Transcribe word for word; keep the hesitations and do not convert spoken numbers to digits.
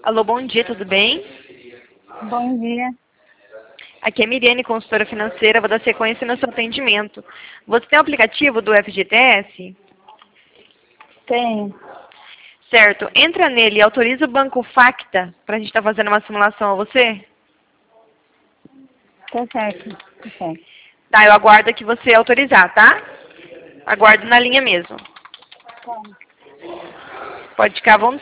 Alô, bom dia, tudo bem? Bom dia. Aqui é Miriane, consultora financeira, vou dar sequência no seu atendimento. Você tem o aplicativo do F G T S? Tenho. Certo, entra nele e autoriza o Banco Facta para a gente estar fazendo uma simulação a você? Tá certo. Tá certo. Tá, eu aguardo que você autorizar, tá? Aguardo na linha mesmo. Tá. Pode ficar à vontade.